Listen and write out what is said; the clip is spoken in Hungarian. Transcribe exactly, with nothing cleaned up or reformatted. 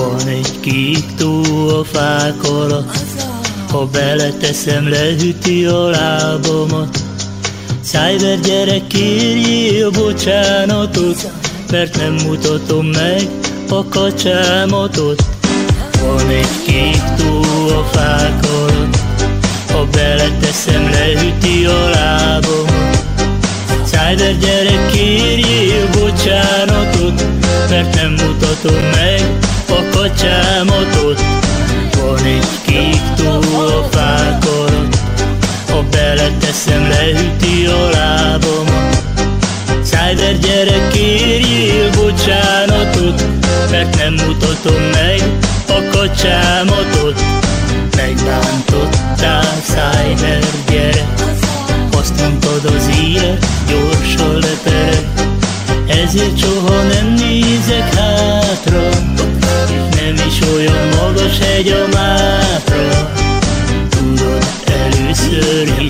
Van egy kék tó a fák alatt, ha beleteszem, lehűti a lábamat. Szájver gyerek, kérjél bocsánatot, mert nem mutatom meg a kacsámatot. Van egy kék tó a fák alatt, ha beleteszem, lehűti a lábamat. Szájver gyerek, kérjél bocsánatot, mert nem mutatom meg a kacsámatot. Van egy kék tó a fák alatt, ha beleteszem, lehűti a lábamat. Szájver gyerek, kérjél bocsánatot, mert nem mutatom meg a kacsámatot. Megbántottál, Szájver gyerek, azt mondtad, az élet gyorsan lepereg. Ezért soha nem nézek hátra, és nem is olyan magas hegy a Mátra. Tudod, először